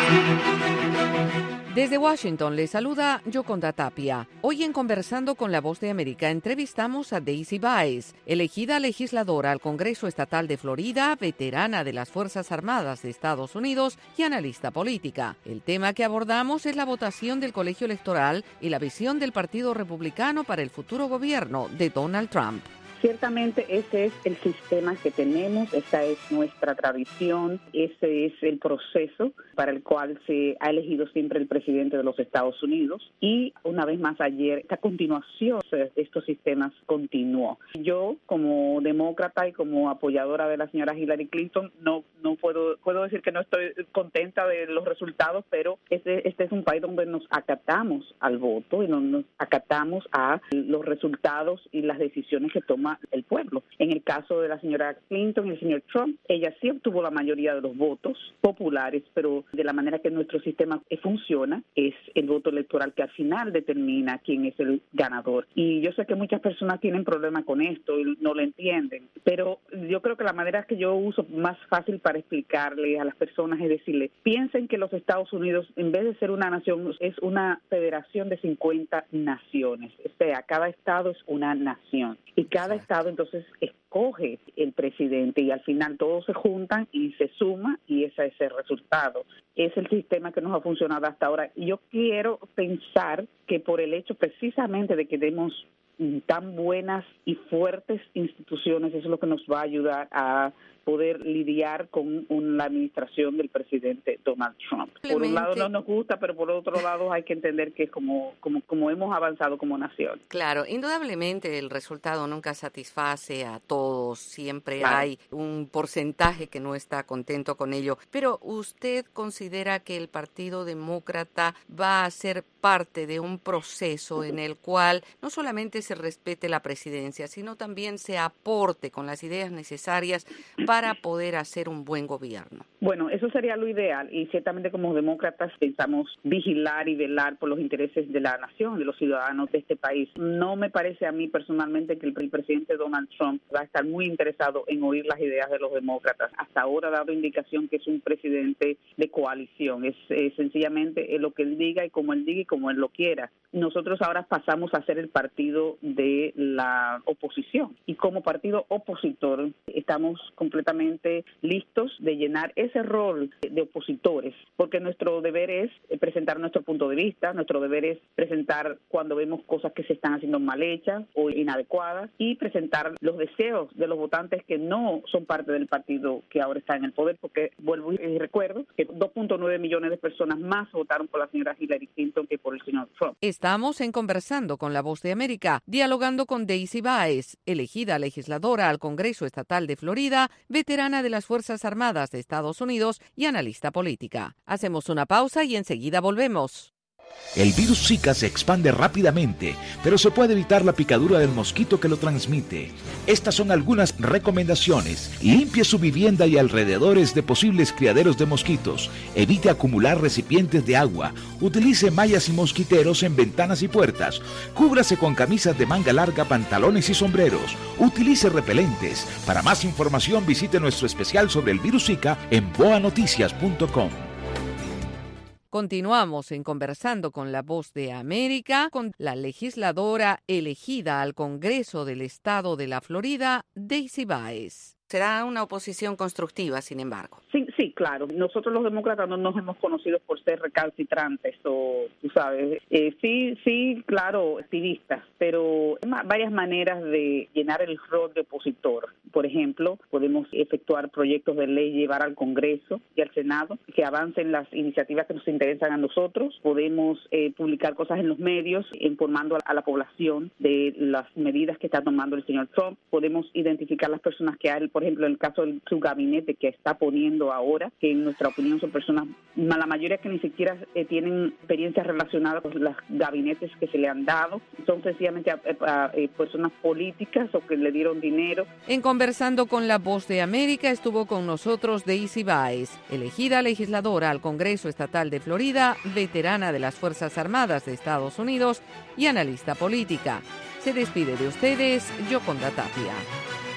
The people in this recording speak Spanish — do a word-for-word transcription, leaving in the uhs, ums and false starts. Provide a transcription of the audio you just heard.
Desde Washington les saluda Yoconda Tapia. Hoy en Conversando con la Voz de América entrevistamos a Daisy Báez, elegida legisladora al Congreso Estatal de Florida, veterana de las Fuerzas Armadas de Estados Unidos y analista política. El tema que abordamos es la votación del colegio electoral y la visión del Partido Republicano para el futuro gobierno de Donald Trump. Ciertamente ese es el sistema que tenemos, esa es nuestra tradición, ese es el proceso para el cual se ha elegido siempre el presidente de los Estados Unidos y una vez más ayer, esta continuación de estos sistemas continuó. Yo como demócrata y como apoyadora de la señora Hillary Clinton no no puedo puedo decir que no estoy contenta de los resultados, pero este, este es un país donde nos acatamos al voto y nos acatamos a los resultados y las decisiones que toma el pueblo. En el caso de la señora Clinton y el señor Trump, ella sí obtuvo la mayoría de los votos populares, pero de la manera que nuestro sistema funciona es el voto electoral que al final determina quién es el ganador. Y yo sé que muchas personas tienen problemas con esto y no lo entienden, pero yo creo que la manera que yo uso más fácil para explicarle a las personas es decirles, piensen que los Estados Unidos, en vez de ser una nación, es una federación de cincuenta naciones. O sea, cada estado es una nación. Y cada estado entonces escoge el presidente y al final todos se juntan y se suma y ese es el resultado. Es el sistema que nos ha funcionado hasta ahora. Y yo quiero pensar que por el hecho precisamente de que demos tan buenas y fuertes instituciones, eso es lo que nos va a ayudar a poder lidiar con un, la administración del presidente Donald Trump. Por un lado no nos gusta, pero por otro lado hay que entender que es como, como, como hemos avanzado como nación. Claro, indudablemente el resultado nunca satisface a todos, siempre claro. Hay un porcentaje que no está contento con ello, pero ¿usted considera que el Partido Demócrata va a ser parte de un proceso en el cual no solamente se respete la presidencia, sino también se aporte con las ideas necesarias para para poder hacer un buen gobierno? Bueno, eso sería lo ideal y ciertamente como demócratas pensamos vigilar y velar por los intereses de la nación, de los ciudadanos de este país. No me parece a mí personalmente que el, el presidente Donald Trump va a estar muy interesado en oír las ideas de los demócratas. Hasta ahora ha dado indicación que es un presidente de coalición. Es eh, sencillamente eh, lo que él diga y como él diga y como él lo quiera. Nosotros ahora pasamos a ser el partido de la oposición y como partido opositor estamos completamente listos de llenar ese rol de opositores, porque nuestro deber es presentar nuestro punto de vista, nuestro deber es presentar cuando vemos cosas que se están haciendo mal hechas o inadecuadas y presentar los deseos de los votantes que no son parte del partido que ahora está en el poder, porque vuelvo y recuerdo que dos punto nueve millones de personas más votaron por la señora Hillary Clinton que por el señor Trump. Estamos en Conversando con la Voz de América, dialogando con Daisy Báez, elegida legisladora al Congreso Estatal de Florida, veterana de las Fuerzas Armadas de Estados Unidos y analista política. Hacemos una pausa y enseguida volvemos. El virus Zika se expande rápidamente, pero se puede evitar la picadura del mosquito que lo transmite. Estas son algunas recomendaciones. Limpie su vivienda y alrededores de posibles criaderos de mosquitos. Evite acumular recipientes de agua. Utilice mallas y mosquiteros en ventanas y puertas. Cúbrase con camisas de manga larga, pantalones y sombreros. Utilice repelentes. Para más información visite nuestro especial sobre el virus Zika en boa noticias punto com. Continuamos en Conversando con la Voz de América con la legisladora elegida al Congreso del Estado de la Florida, Daisy Báez. Será una oposición constructiva, sin embargo. Sí, sí, claro. Nosotros los demócratas no nos hemos conocido por ser recalcitrantes o, tú sabes, eh, sí, sí, claro, activistas, pero hay varias maneras de llenar el rol de opositor. Por ejemplo, podemos efectuar proyectos de ley, llevar al Congreso y al Senado que avancen las iniciativas que nos interesan a nosotros. Podemos eh, publicar cosas en los medios informando a la población de las medidas que está tomando el señor Trump. Podemos identificar las personas que hay, por ejemplo, en el caso de su gabinete que está poniendo ahora, que en nuestra opinión son personas, la mayoría que ni siquiera eh, tienen experiencias relacionadas con los gabinetes que se le han dado, son sencillamente a, a, a, personas políticas o que le dieron dinero. En Conversando con la Voz de América estuvo con nosotros Daisy Báez, elegida legisladora al Congreso Estatal de Florida, veterana de las Fuerzas Armadas de Estados Unidos y analista política. Se despide de ustedes, Yoconda Tapia.